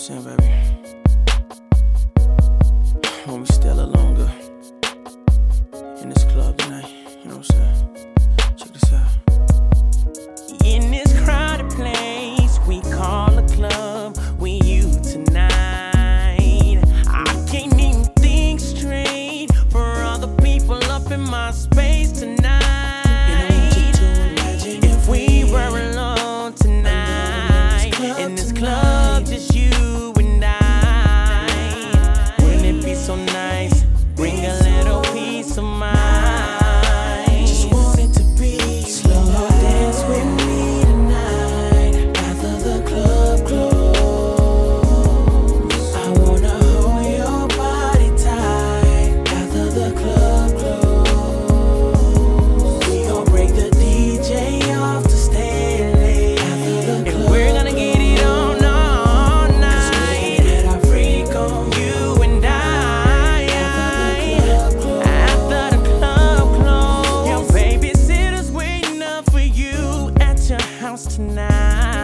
saying, baby? When we stay a little longer in this club tonight, you know what I'm saying? Check this out. In this crowded place we call a club, with you tonight. I can't even think straight for all the people up in my space tonight. If we were alone tonight in this club, just you and I, wouldn't it be so nice? Bring a little peace of mind. Just want it to be slow dance with me tonight after the club close. I wanna hold your body tight after the club close. We gon' break the DJ off to stay late after the club. And we're gonna get it on all night. 'Cause we ain't had our freak on You and I, after the club close. your babysitters waiting up for you at your house tonight.